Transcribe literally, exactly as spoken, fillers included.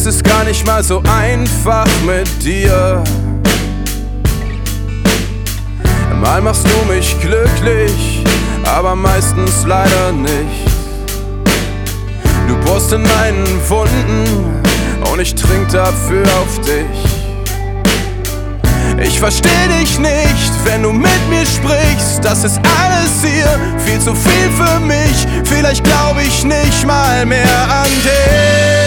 ist gar nicht mal so einfach mit dir. Mal machst du mich glücklich, aber meistens leider nicht. Du bohrst in meinen Wunden und ich trink dafür auf dich. Ich versteh dich nicht, wenn du mit mir sprichst. Das ist alles hier, viel zu viel für mich. Vielleicht glaub ich nicht mal mehr an dich.